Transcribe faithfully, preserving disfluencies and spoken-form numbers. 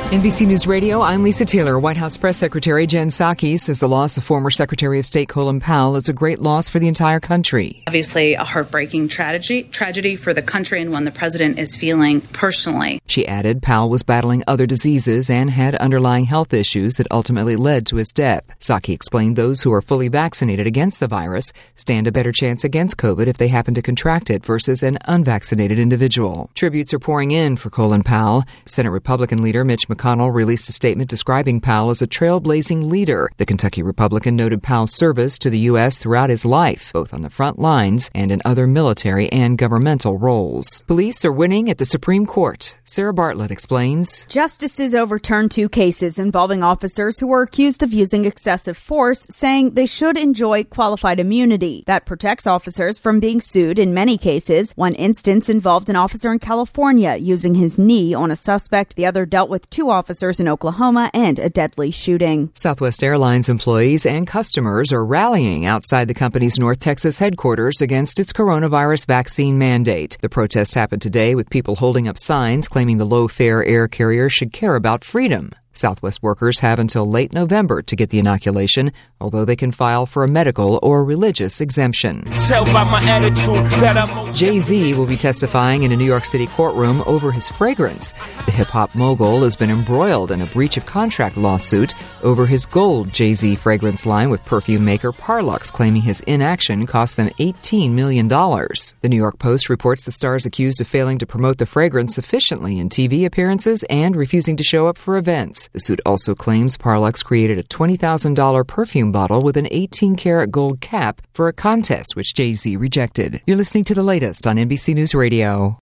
N B C News Radio, I'm Lisa Taylor. White House Press Secretary Jen Psaki says the loss of former Secretary of State Colin Powell is a great loss for the entire country. Obviously, a heartbreaking tragedy, tragedy for the country and one the president is feeling personally. She added Powell was battling other diseases and had underlying health issues that ultimately led to his death. Psaki explained those who are fully vaccinated against the virus stand a better chance against COVID if they happen to contract it versus an unvaccinated individual. Tributes are pouring in for Colin Powell. Senate Republican leader Mitch McConnell released a statement describing Powell as a trailblazing leader. The Kentucky Republican noted Powell's service to the U S throughout his life, both on the front lines and in other military and governmental roles. Police are winning at the Supreme Court. Sarah Bartlett explains. Justices overturned two cases involving officers who were accused of using excessive force, saying they should enjoy qualified immunity. That protects officers from being sued in many cases. One instance involved an officer in California using his knee on a suspect. The other dealt with two officers in Oklahoma and a deadly shooting. Southwest Airlines employees and customers are rallying outside the company's North Texas headquarters against its coronavirus vaccine mandate. The protest happened today with people holding up signs claiming the low-fare air carrier should care about freedom. Southwest workers have until late November to get the inoculation, although they can file for a medical or religious exemption. Jay-Z will be testifying in a New York City courtroom over his fragrance. The hip-hop mogul has been embroiled in a breach of contract lawsuit over his gold Jay-Z fragrance line with perfume maker Parlux, claiming his inaction cost them eighteen million dollars. The New York Post reports the star is accused of failing to promote the fragrance sufficiently in T V appearances and refusing to show up for events. The suit also claims Parlux created a twenty thousand dollars perfume bottle with an eighteen karat gold cap for a contest which Jay-Z rejected. You're listening to the latest on N B C News Radio.